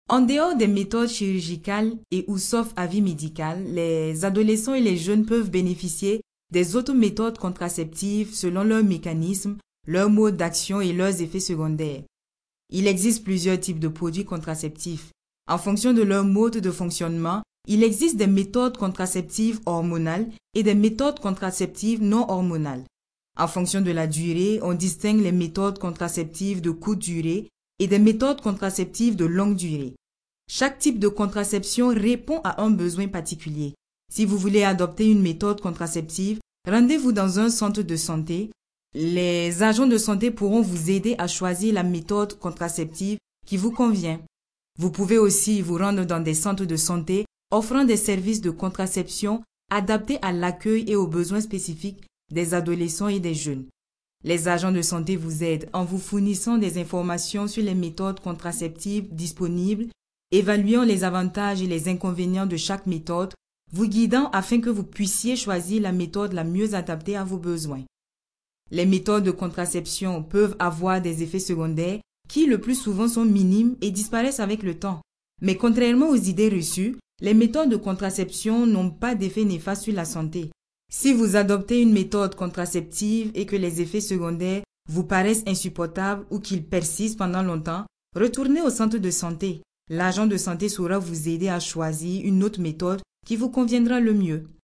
En dehors des méthodes chirurgicales et ou sauf avis médical, les adolescents et les jeunes peuvent bénéficier des autres méthodes contraceptives selon leur mécanisme, leur mode d'action et leurs effets secondaires. Il existe plusieurs types de produits contraceptifs. En fonction de leur mode de fonctionnement, il existe des méthodes contraceptives hormonales et des méthodes contraceptives non hormonales. En fonction de la durée, on distingue les méthodes contraceptives de courte durée et des méthodes contraceptives de longue durée. Chaque type de contraception répond à un besoin particulier. Si vous voulez adopter une méthode contraceptive, rendez-vous dans un centre de santé. Les agents de santé pourront vous aider à choisir la méthode contraceptive qui vous convient. Vous pouvez aussi vous rendre dans des centres de santé offrant des services de contraception adaptés à l'accueil et aux besoins spécifiques des adolescents et des jeunes. Les agents de santé vous aident en vous fournissant des informations sur les méthodes contraceptives disponibles, évaluant les avantages et les inconvénients de chaque méthode, vous guidant afin que vous puissiez choisir la méthode la mieux adaptée à vos besoins. Les méthodes de contraception peuvent avoir des effets secondaires qui le plus souvent sont minimes et disparaissent avec le temps. Mais contrairement aux idées reçues, les méthodes de contraception n'ont pas d'effet néfaste sur la santé. Si vous adoptez une méthode contraceptive et que les effets secondaires vous paraissent insupportables ou qu'ils persistent pendant longtemps, retournez au centre de santé. L'agent de santé saura vous aider à choisir une autre méthode qui vous conviendra le mieux.